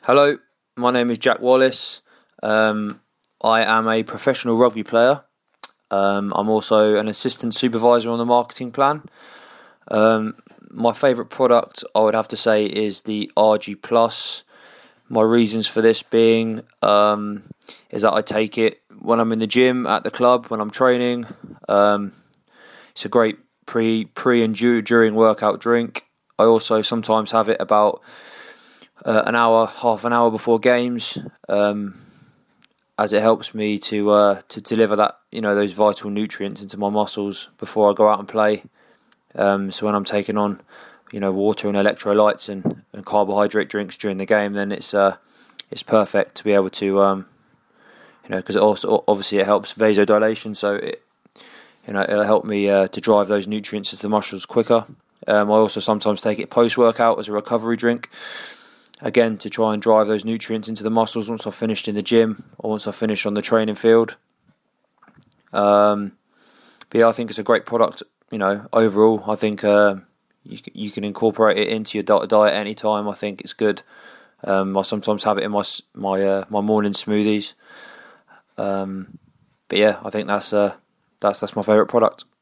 Hello, my name is Jack Wallace. I am a professional rugby player. I'm also an assistant supervisor on the marketing plan. My favourite product, I would have to say, is the RG Plus. My reasons for this being is that I take it when I'm in the gym, at the club, when I'm training. It's a great pre and during workout drink. I also sometimes have it about an hour, half an hour before games, as it helps me to deliver that, those vital nutrients into my muscles before I go out and play. So when I'm taking on, water and electrolytes and carbohydrate drinks during the game, then it's perfect to be able to, because it also obviously it helps vasodilation, so it'll help me to drive those nutrients into the muscles quicker. I also sometimes take it post-workout as a recovery drink, again to try and drive those nutrients into the muscles once I've finished in the gym or once I've finished on the training field. But yeah, I think it's a great product. Overall, I think you can incorporate it into your diet anytime. I think it's good. I sometimes have it in my morning smoothies. But yeah, I think that's my favourite product.